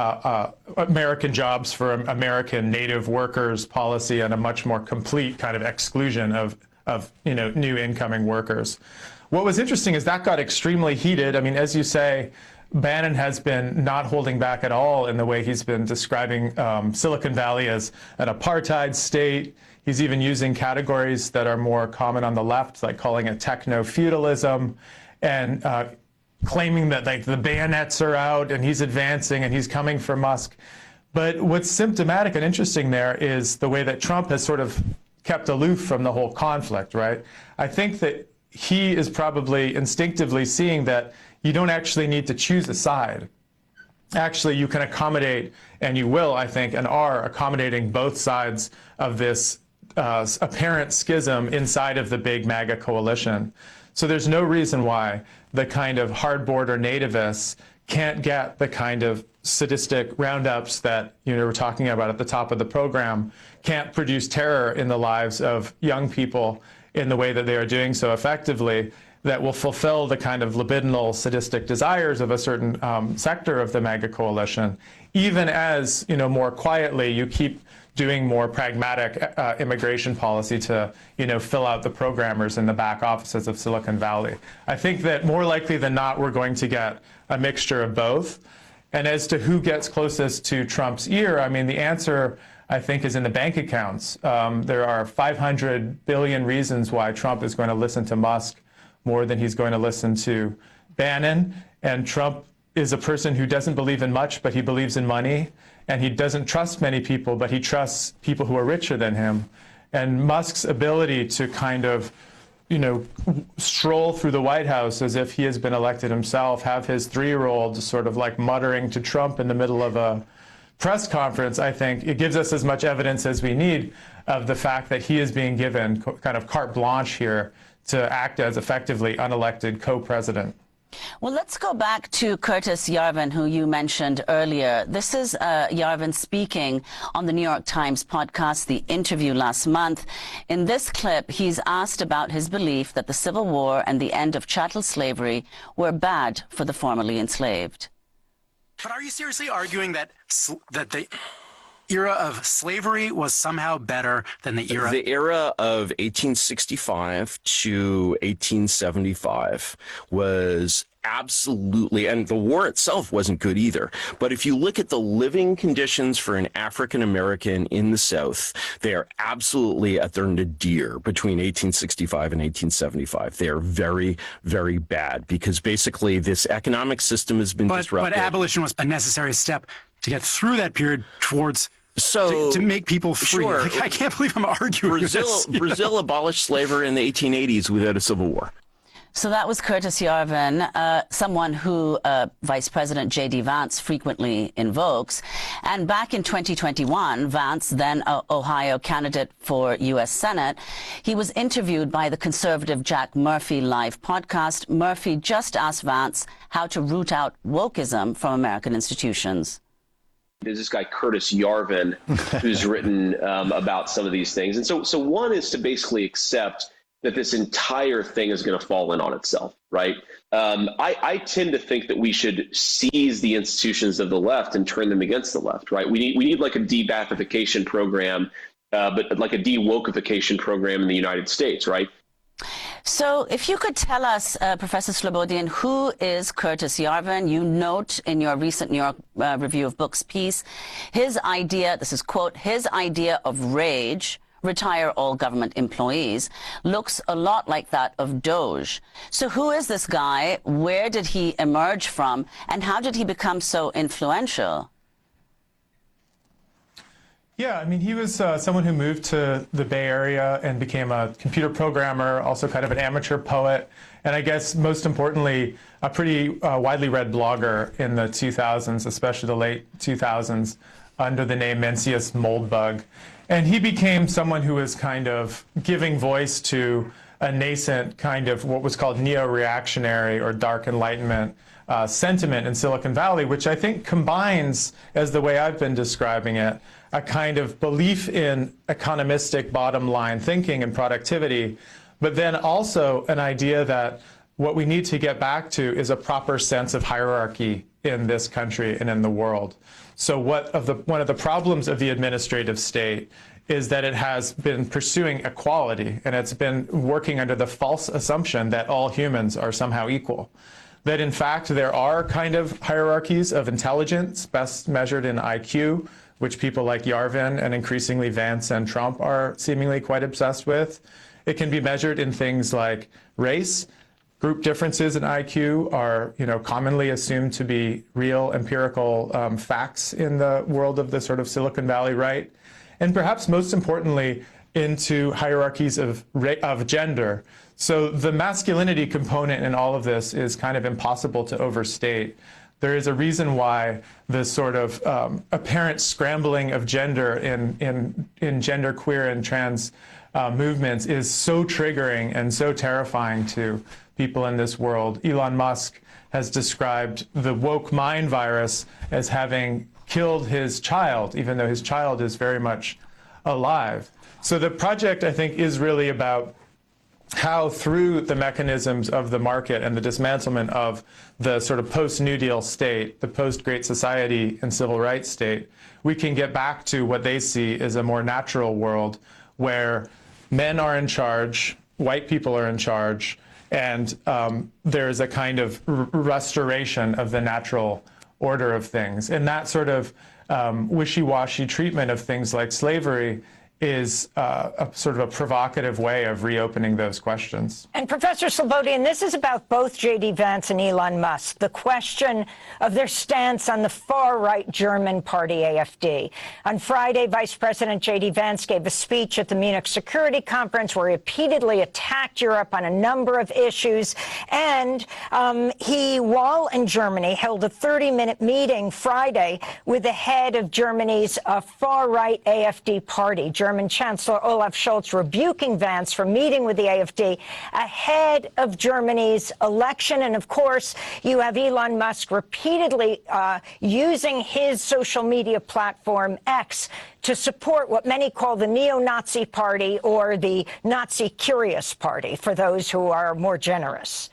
American jobs for American native workers policy and a much more complete kind of exclusion of new incoming workers. What was interesting is that got extremely heated. I mean, as you say, Bannon has been not holding back at all in the way he's been describing Silicon Valley as an apartheid state. He's even using categories that are more common on the left, like calling it techno-feudalism, and claiming that like the bayonets are out and he's advancing and he's coming for Musk. But what's symptomatic and interesting there is the way that Trump has sort of kept aloof from the whole conflict, right? I think that he is probably instinctively seeing that you don't actually need to choose a side. Actually, you can accommodate, and you will, I think, and are accommodating both sides of this apparent schism inside of the big MAGA coalition. So there's no reason why the kind of hard border nativists can't get the kind of sadistic roundups that we're talking about at the top of the program, can't produce terror in the lives of young people in the way that they are doing so effectively, that will fulfill the kind of libidinal sadistic desires of a certain sector of the MAGA coalition, even as more quietly you keep doing more pragmatic immigration policy to fill out the programmers in the back offices of Silicon Valley. I think that more likely than not we're going to get a mixture of both. And as to who gets closest to Trump's ear, I mean, the answer, I think, is in the bank accounts. There are 500 billion reasons why Trump is going to listen to Musk more than he's going to listen to Bannon. And Trump is a person who doesn't believe in much, but he believes in money. And he doesn't trust many people, but he trusts people who are richer than him. And Musk's ability to kind of stroll through the White House as if he has been elected himself, have his 3-year-old sort of like muttering to Trump in the middle of a press conference, I think it gives us as much evidence as we need of the fact that he is being given kind of carte blanche here to act as effectively unelected co-president. Well, let's go back to Curtis Yarvin, who you mentioned earlier. This is Yarvin speaking on the New York Times podcast, The Interview, last month. In this clip, he's asked about his belief that the Civil War and the end of chattel slavery were bad for the formerly enslaved. But are you seriously arguing that the era of slavery was somehow better than the era? The era of 1865 to 1875 was absolutely, and the war itself wasn't good either. But if you look at the living conditions for an African American in the South, they are absolutely at their nadir between 1865 and 1875. They are very, very bad because basically this economic system has been disrupted. But abolition was a necessary step to get through that period towards to make people free. Sure. Like, I can't believe I'm arguing Brazil abolished slavery in the 1880s without a civil war. So that was Curtis Yarvin, someone who Vice President J.D. Vance frequently invokes. And back in 2021, Vance, then Ohio candidate for U.S. Senate, he was interviewed by the conservative Jack Murphy live podcast. Murphy just asked Vance how to root out wokeism from American institutions. There's this guy, Curtis Yarvin, who's written about some of these things. And so one is to basically accept that this entire thing is going to fall in on itself, right? I tend to think that we should seize the institutions of the left and turn them against the left, right? We need like a de-Bathification program, but like a de-Wokeification program in the United States, right? So if you could tell us, Professor Slobodian, who is Curtis Yarvin? You note in your recent New York Review of Books piece, his idea, this is quote, his idea of rage, retire all government employees, looks a lot like that of Doge. So who is this guy? Where did he emerge from? And how did he become so influential? Yeah, I mean, he was someone who moved to the Bay Area and became a computer programmer, also kind of an amateur poet, and I guess most importantly, a pretty widely read blogger in the 2000s, especially the late 2000s, under the name Mencius Moldbug. And he became someone who was kind of giving voice to a nascent kind of what was called neo-reactionary or dark enlightenment sentiment in Silicon Valley, which I think combines, as the way I've been describing it, a kind of belief in economistic bottom line thinking and productivity, but then also an idea that what we need to get back to is a proper sense of hierarchy in this country and in the world. So one of the problems of the administrative state is that it has been pursuing equality, and it's been working under the false assumption that all humans are somehow equal. That in fact there are kind of hierarchies of intelligence, best measured in IQ, which people like Yarvin and increasingly Vance and Trump are seemingly quite obsessed with. It can be measured in things like race. Group differences in IQ are, commonly assumed to be real empirical facts in the world of the sort of Silicon Valley right. And perhaps most importantly, into hierarchies of gender. So the masculinity component in all of this is kind of impossible to overstate. There is a reason why the sort of apparent scrambling of gender in genderqueer and trans movements is so triggering and so terrifying to people in this world. Elon Musk has described the woke mind virus as having killed his child, even though his child is very much alive. So the project, I think, is really about how through the mechanisms of the market and the dismantlement of the sort of post-New Deal state, the post-Great Society and civil rights state, we can get back to what they see as a more natural world where men are in charge, white people are in charge, and there's a kind of restoration of the natural order of things. And that sort of wishy-washy treatment of things like slavery is a sort of a provocative way of reopening those questions. And Professor Slobodian, this is about both J.D. Vance and Elon Musk, the question of their stance on the far-right German party AfD. On Friday, Vice President J.D. Vance gave a speech at the Munich Security Conference where he repeatedly attacked Europe on a number of issues. And he, while in Germany, held a 30-minute meeting Friday with the head of Germany's far-right AfD party. German Chancellor Olaf Scholz rebuking Vance for meeting with the AfD ahead of Germany's election. And of course, you have Elon Musk repeatedly using his social media platform X to support what many call the neo-Nazi party or the Nazi Curious Party, for those who are more generous.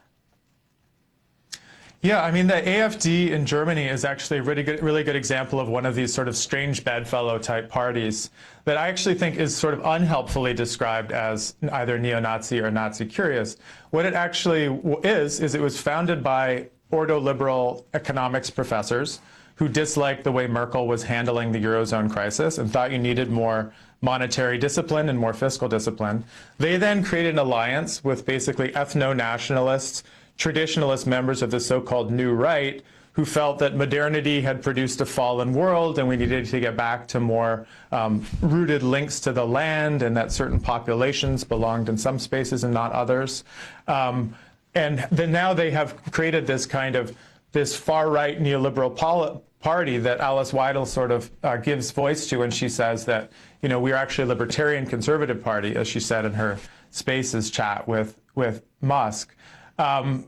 Yeah, I mean, the AfD in Germany is actually a really good example of one of these sort of strange bedfellow type parties that I actually think is sort of unhelpfully described as either neo-Nazi or Nazi curious. What it actually is it was founded by ordo-liberal economics professors who disliked the way Merkel was handling the Eurozone crisis and thought you needed more monetary discipline and more fiscal discipline. They then created an alliance with basically ethno-nationalists, traditionalist members of the so-called New Right, who felt that modernity had produced a fallen world and we needed to get back to more rooted links to the land and that certain populations belonged in some spaces and not others. And then now they have created this kind of this far-right neoliberal party that Alice Weidel sort of gives voice to when she says that, you know, we're actually a libertarian conservative party, as she said in her Spaces chat with Musk. The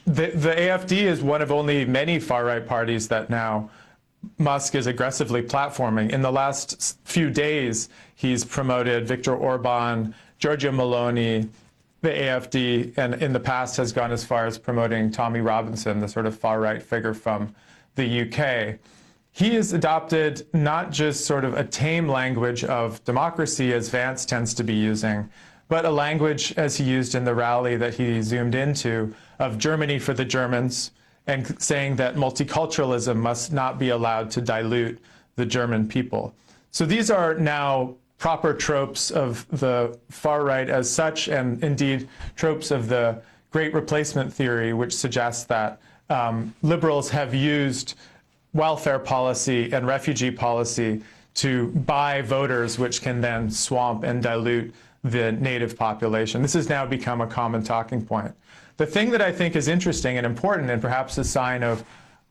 AFD is one of only many far-right parties that now Musk is aggressively platforming. In the last few days, he's promoted Viktor Orban, Giorgia Meloni, the AFD, and in the past has gone as far as promoting Tommy Robinson, the sort of far-right figure from the UK. He has adopted not just sort of a tame language of democracy, as Vance tends to be using, but a language, as he used in the rally that he zoomed into, of Germany for the Germans, and saying that multiculturalism must not be allowed to dilute the German people. So these are now proper tropes of the far right as such, and indeed tropes of the Great Replacement theory, which suggests that liberals have used welfare policy and refugee policy to buy voters, which can then swamp and dilute the native population. This has now become a common talking point. The thing that I think is interesting and important, and perhaps a sign of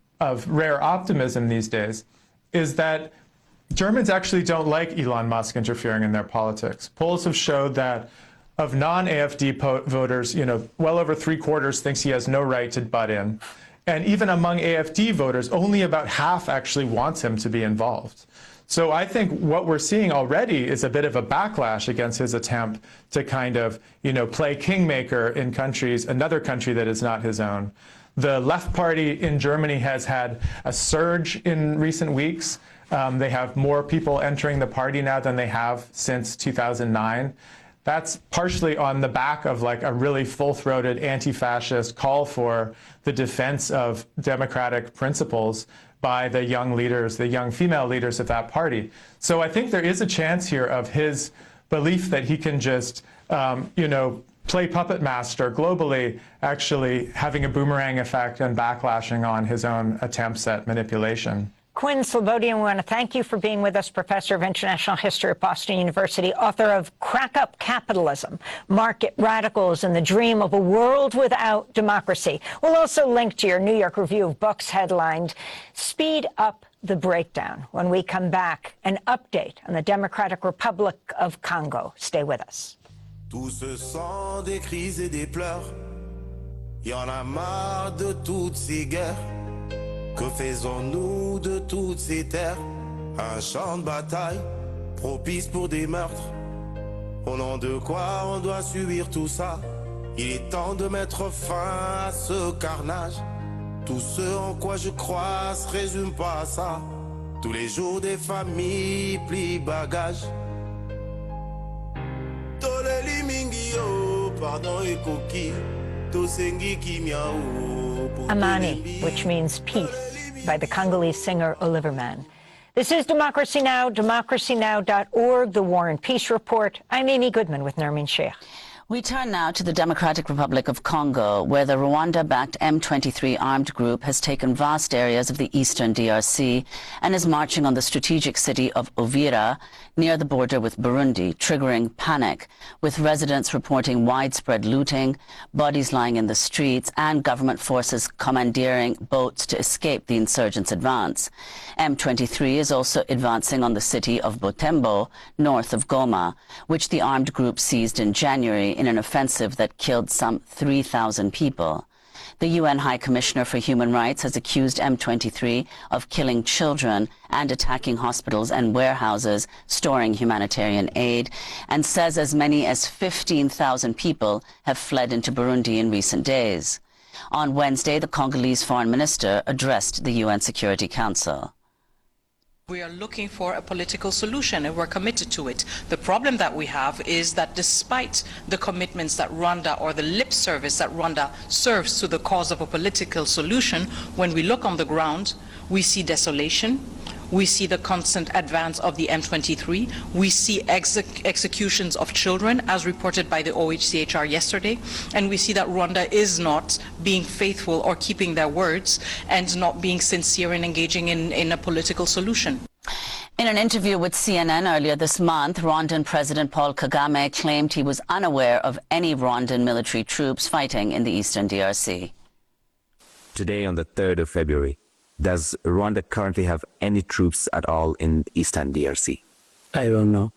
rare optimism these days, is that Germans actually don't like Elon Musk interfering in their politics. Polls have showed that of non-AFD voters, you know, well over 3/4 thinks he has no right to butt in. And even among AFD voters, only about half actually wants him to be involved. So I think what we're seeing already is a bit of a backlash against his attempt to kind of, you know, play kingmaker in another country that is not his own. The Left Party in Germany has had a surge in recent weeks. They have more people entering the party now than they have since 2009. That's partially on the back of like a really full-throated anti-fascist call for the defense of democratic principles by the young leaders, the young female leaders of that party. So I think there is a chance here of his belief that he can just, you know, play puppet master globally, actually having a boomerang effect and backlashing on his own attempts at manipulation. Quinn Slobodian, we want to thank you for being with us, professor of international history at Boston University, author of Crack Up Capitalism, Market Radicals, and the Dream of a World Without Democracy. We'll also link to your New York Review of Books headlined, Speed Up the Breakdown. When we come back, an update on the Democratic Republic of Congo. Stay with us. Tout ce sang, des cris et des pleurs, y en a marre de toutes ces guerres. Que faisons-nous de toutes ces terres? Un champ de bataille, propice pour des meurtres. Au nom de quoi on doit subir tout ça? Il est temps de mettre fin à ce carnage. Tout ce en quoi je crois se résume pas à ça. Tous les jours des familles plient bagages. Toleli mingi yo, pardon et coquille. Tosengi kimiao. Amani, which means peace, by the Congolese singer Oliver Mann. This is Democracy Now!, democracynow.org, The War and Peace Report. I'm Amy Goodman with Nermeen Sheikh. We turn now to the Democratic Republic of Congo, where the Rwanda-backed M23 armed group has taken vast areas of the eastern DRC and is marching on the strategic city of Uvira near the border with Burundi, triggering panic, with residents reporting widespread looting, bodies lying in the streets, and government forces commandeering boats to escape the insurgents' advance. M23 is also advancing on the city of Butembo, north of Goma, which the armed group seized in January in an offensive that killed some 3,000 people. The UN High Commissioner for Human Rights has accused M23 of killing children and attacking hospitals and warehouses storing humanitarian aid, and says as many as 15,000 people have fled into Burundi in recent days. On Wednesday, the Congolese foreign minister addressed the UN Security Council. We are looking for a political solution, and we're committed to it. The problem that we have is that despite the commitments that Rwanda, or the lip service that Rwanda serves to the cause of a political solution, when we look on the ground, we see desolation, we see the constant advance of the M23, we see executions of children, as reported by the OHCHR yesterday, and we see that Rwanda is not being faithful or keeping their words and not being sincere in engaging in a political solution. In an interview with CNN earlier this month, Rwandan President Paul Kagame claimed he was unaware of any Rwandan military troops fighting in the eastern DRC. Today, on the 3rd of February, does Rwanda currently have any troops at all in eastern DRC? I don't know.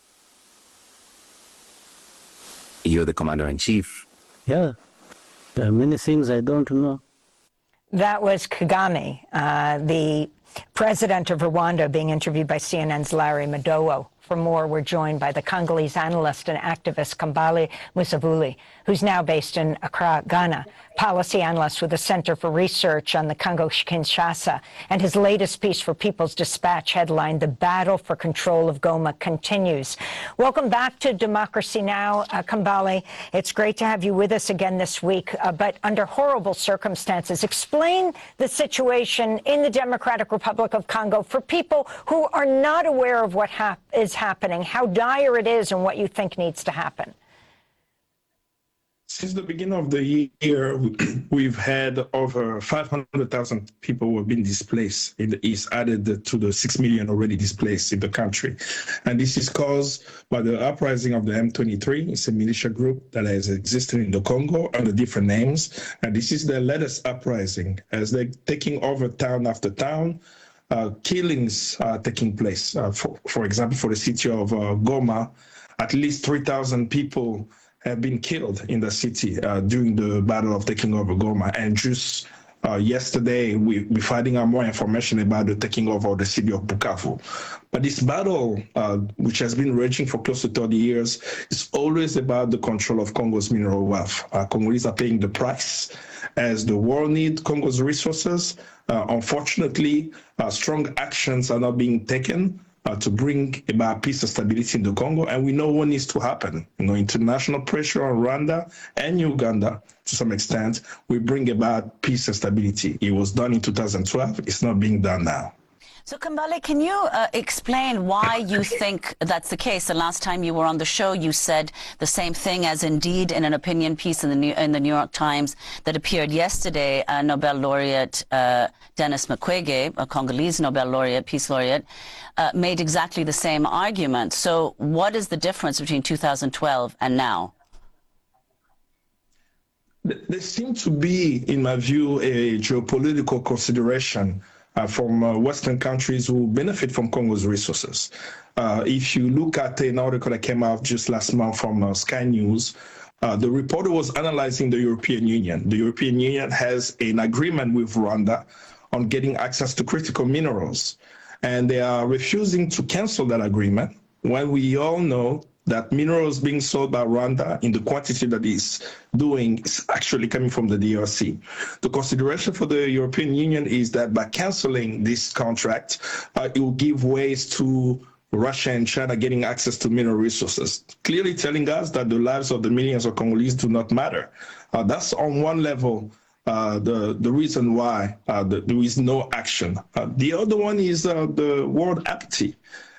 You're the commander-in-chief. Yeah, there are many things I don't know. That was Kagame, the president of Rwanda, being interviewed by CNN's Larry Madowo. For more, we're joined by the Congolese analyst and activist Kambale Musavuli, who's now based in Accra, Ghana, policy analyst with the Center for Research on the Congo-Kinshasa, and his latest piece for People's Dispatch headlined, "The Battle for Control of Goma Continues." Welcome back to Democracy Now!, Kambale. It's great to have you with us again this week, but under horrible circumstances. Explain the situation in the Democratic Republic of Congo for people who are not aware of what is happening, how dire it is, and what you think needs to happen. Since the beginning of the year, we've had over 500,000 people who have been displaced in the east, added to the 6 million already displaced in the country. And this is caused by the uprising of the M23. It's a militia group that has existed in the Congo under different names. And this is their latest uprising as they're taking over town after town. Killings are taking place. For example, for the city of Goma, at least 3,000 people have been killed in the city during the battle of taking over Goma. And just yesterday, we're finding out more information about the taking over of the city of Bukavu. But this battle, which has been raging for close to 30 years, is always about the control of Congo's mineral wealth. Congolese are paying the price as the world needs Congo's resources. Unfortunately, strong actions are not being taken to bring about peace and stability in the Congo, and we know what needs to happen. International pressure on Rwanda and Uganda, to some extent, will bring about peace and stability. It was done in 2012. It's not being done now. So, Kambale, can you explain why you think that's the case? The last time you were on the show, you said the same thing, as indeed in an opinion piece in the New York Times that appeared yesterday, Nobel laureate Denis Mukwege, a Congolese Nobel laureate, peace laureate, made exactly the same argument. So what is the difference between 2012 and now? There seems to be, in my view, a geopolitical consideration from Western countries who benefit from Congo's resources. If you look at an article that came out just last month from Sky News, the reporter was analyzing the European Union. The European Union has an agreement with Rwanda on getting access to critical minerals, and they are refusing to cancel that agreement when we all know that minerals being sold by Rwanda in the quantity that is doing is actually coming from the DRC. The consideration for the European Union is that by canceling this contract, it will give ways to Russia and China getting access to mineral resources, clearly telling us that the lives of the millions of Congolese do not matter. That's on one level the reason why there is no action. The other one is the world apathy.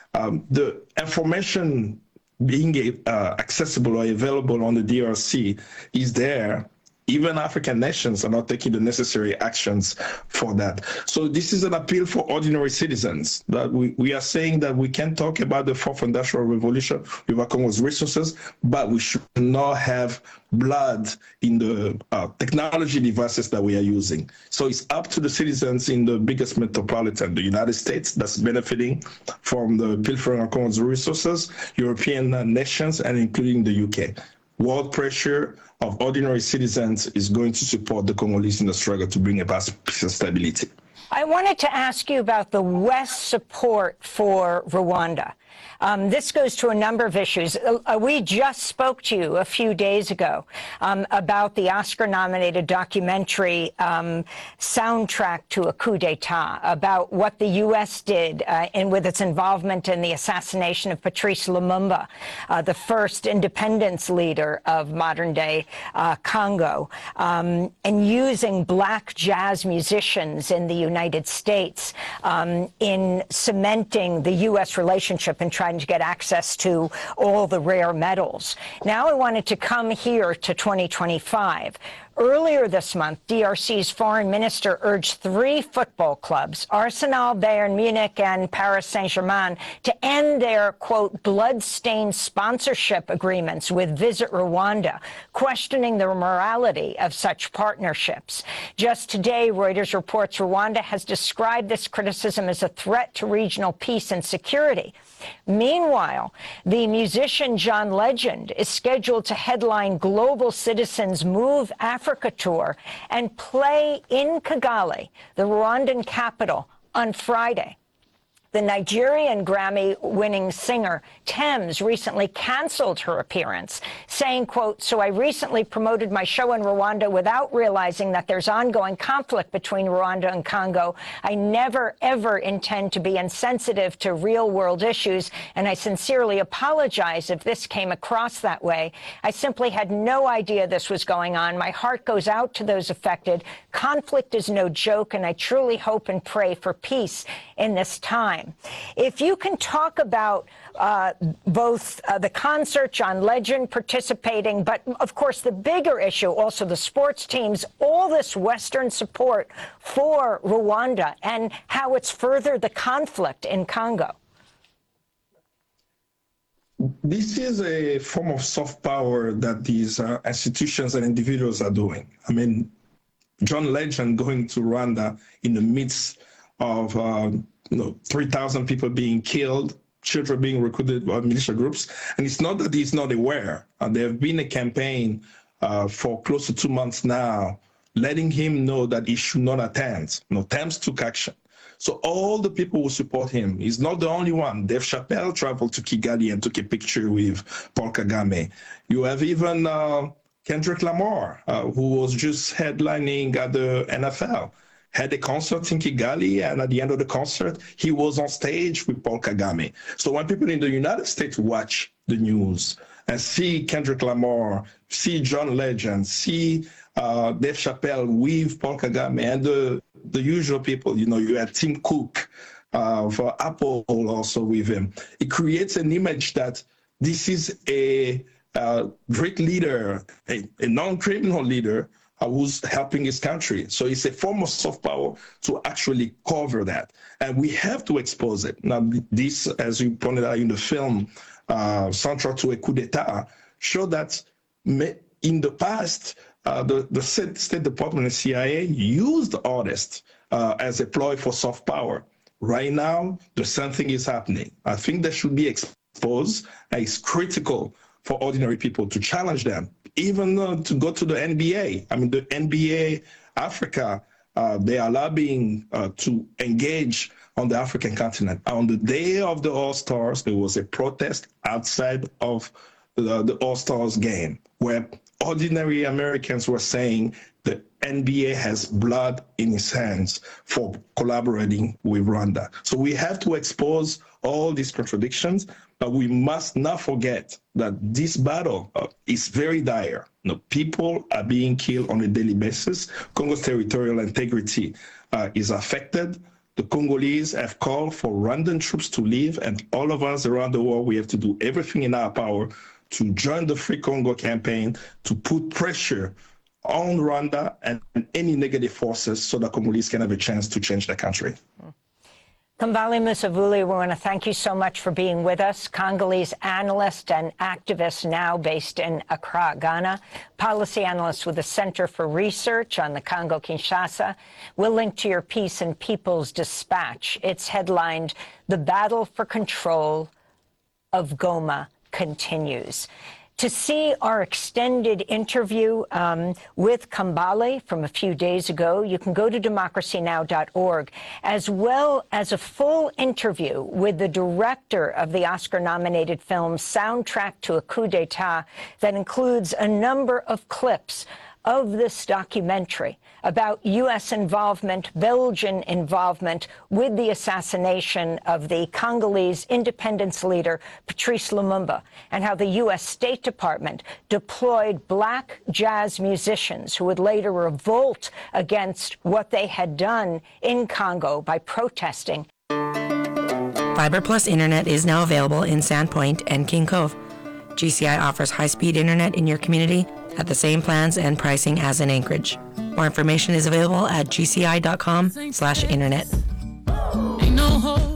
The information being accessible or available on the DRC is there. Even African nations are not taking the necessary actions for that. So this is an appeal for ordinary citizens, that we are saying that we can talk about the fourth industrial revolution with Congo's resources, but we should not have blood in the technology devices that we are using. So it's up to the citizens in the biggest metropolitan, the United States, that's benefiting from the pilfering of Congo's resources, European nations, and including the UK. World pressure of ordinary citizens is going to support the Congolese in the struggle to bring about peace and stability. I wanted to ask you about the West's support for Rwanda. This goes to a number of issues. We just spoke to you a few days ago about the Oscar-nominated documentary Soundtrack to a Coup d'etat, about what the U.S. did with its involvement in the assassination of Patrice Lumumba, the first independence leader of modern-day Congo, and using black jazz musicians in the United States in cementing the U.S. relationship and trying to get access to all the rare metals. Now I wanted to come here to 2025. Earlier this month, DRC's foreign minister urged 3 football clubs, Arsenal, Bayern Munich, and Paris Saint-Germain, to end their, quote, blood-stained sponsorship agreements with Visit Rwanda, questioning the morality of such partnerships. Just today, Reuters reports Rwanda has described this criticism as a threat to regional peace and security. Meanwhile, the musician John Legend is scheduled to headline Global Citizens Move Africa Tour and play in Kigali, the Rwandan capital, on Friday. The Nigerian Grammy-winning singer Tems recently canceled her appearance, saying, quote, "So I recently promoted my show in Rwanda without realizing that there's ongoing conflict between Rwanda and Congo. I never, ever intend to be insensitive to real-world issues, and I sincerely apologize if this came across that way. I simply had no idea this was going on. My heart goes out to those affected. Conflict is no joke, and I truly hope and pray for peace in this time." If you can talk about both the concert, John Legend participating, but of course the bigger issue, also the sports teams, all this Western support for Rwanda and how it's furthered the conflict in Congo. This is a form of soft power that these institutions and individuals are doing. I mean, John Legend going to Rwanda in the midst of 3,000 people being killed, children being recruited by militia groups. And it's not that he's not aware. There have been a campaign for close to 2 months now, letting him know that he should not attend. Tems took action. So all the people who support him, he's not the only one. Dave Chappelle traveled to Kigali and took a picture with Paul Kagame. You have even Kendrick Lamar, who was just headlining at the NFL. Had a concert in Kigali, and at the end of the concert, he was on stage with Paul Kagame. So when people in the United States watch the news and see Kendrick Lamar, see John Legend, see Dave Chappelle with Paul Kagame, and the usual people, you had Tim Cook for Apple also with him, it creates an image that this is a great leader, a non-criminal leader, who's helping his country. So it's a form of soft power to actually cover that. And we have to expose it. Now, this, as you pointed out in the film, Central to a coup d'etat, show that in the past, the State Department and CIA used artists as a ploy for soft power. Right now, the same thing is happening. I think that should be exposed. It's critical for ordinary people to challenge them, even to go to the NBA. I mean, the NBA Africa, they are lobbying to engage on the African continent. On the day of the All-Stars, there was a protest outside of the All-Stars game where ordinary Americans were saying the NBA has blood in its hands for collaborating with Rwanda. So we have to expose all these contradictions, but we must not forget that this battle is very dire. People are being killed on a daily basis. Congo's territorial integrity is affected. The Congolese have called for Rwandan troops to leave, and all of us around the world, we have to do everything in our power to join the Free Congo campaign, to put pressure on Rwanda and any negative forces so that Congolese can have a chance to change their country. Kambale Musavuli, we want to thank you so much for being with us. Congolese analyst and activist now based in Accra, Ghana. Policy analyst with the Center for Research on the Congo-Kinshasa. We'll link to your piece in People's Dispatch. It's headlined, "The Battle for Control of Goma Continues." To see our extended interview with Kambale from a few days ago, you can go to democracynow.org, as well as a full interview with the director of the Oscar-nominated film Soundtrack to a Coup d'Etat that includes a number of clips of this documentary about U.S. involvement, Belgian involvement with the assassination of the Congolese independence leader, Patrice Lumumba, and how the U.S. State Department deployed black jazz musicians who would later revolt against what they had done in Congo by protesting. Fiber Plus Internet is now available in Sandpoint and King Cove. GCI offers high-speed internet in your community at the same plans and pricing as in Anchorage. More information is available at gci.com/internet. Ain't no hope.